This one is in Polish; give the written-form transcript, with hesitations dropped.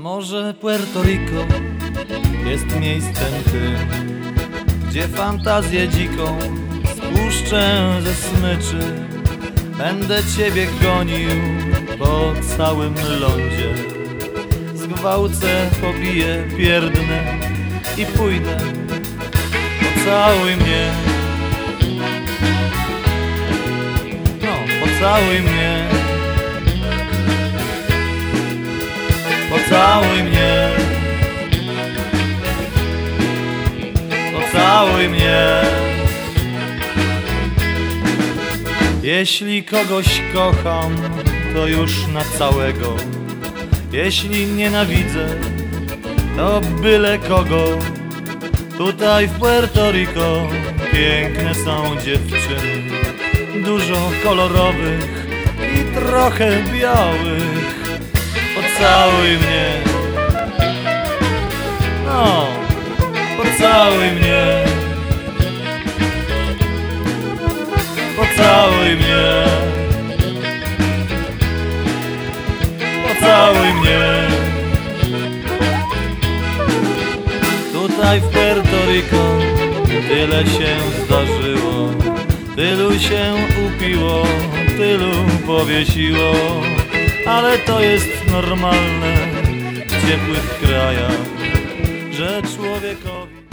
Może Puerto Rico jest miejscem tym, gdzie fantazję dziką spuszczę ze smyczy. Będę ciebie gonił po całym lądzie, zgwałcę, pobiję, pierdnę i pójdę. Pocałuj mnie, no pocałuj mnie, pocałuj mnie, pocałuj mnie. Jeśli kogoś kocham, to już na całego. Jeśli nienawidzę, to byle kogo. Tutaj w Puerto Rico piękne są dziewczyny, dużo kolorowych i trochę białych. Pocałuj mnie, no, pocałuj mnie, pocałuj mnie, pocałuj mnie. Tutaj w Puerto Rico tyle się zdarzyło, tylu się upiło, tylu powiesiło, ale to jest normalne w ciepłych krajach, że człowiekowi